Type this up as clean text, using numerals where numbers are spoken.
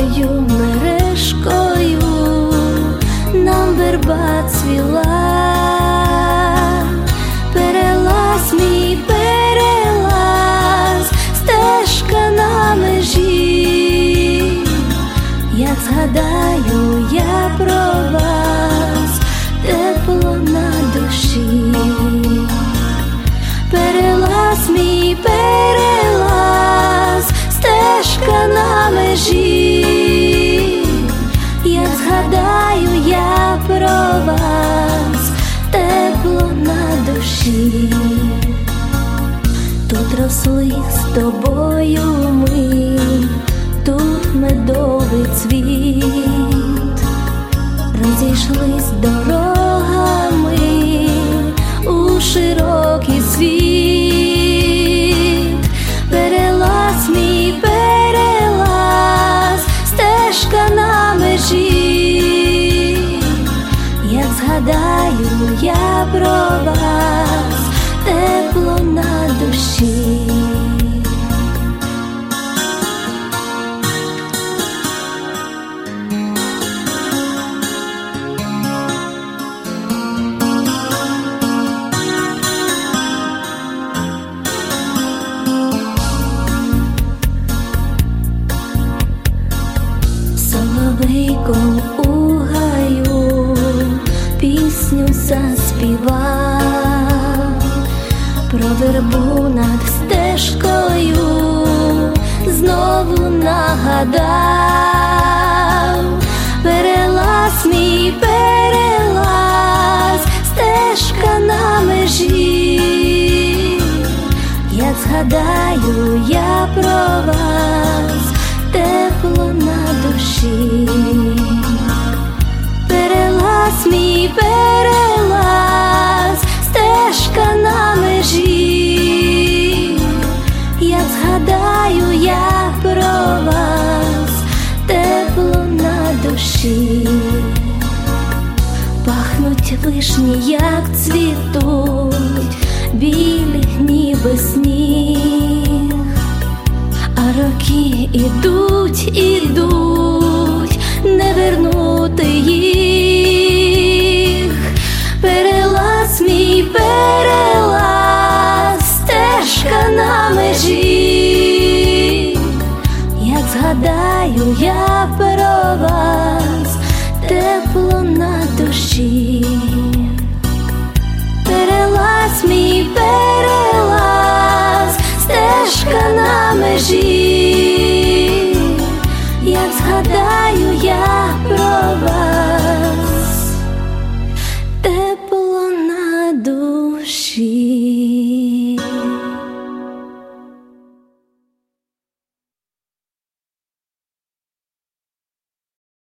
золотою мережкою нам верба цвіла. Перелаз мій перелаз, стежка на межі. Як згадаю я про вас, тепло на душі. Перелаз мій перелаз, стежка на межі. Як згадаю я про вас, тепло на душі. Тут росли з тобою ми, тут медовий цвіт. Розійшлись дорогами у широкий світ. Перелаз мій перелаз, стежка на межі. Як згадаю я про вас, тепло на душі. Соловейком у гаю пісню заспівав, про вербу над стежкою знову нагадав. Перелаз мій перелаз, стежка на межі. Як згадаю я про вас, тепло на душі. Перелаз мій перелаз, стежка на межі. Як згадаю я про вас, тепло на душі. Пахнуть вишні, як цвітуть, білі ніби сніг. А роки ідуть, ідуть, не вернути їх. Перелаз мій перелаз, стежка на межі. Як згадаю я про вас, тепло на душі. Перелаз мій перелаз, стежка на межі. Як згадаю я про вас,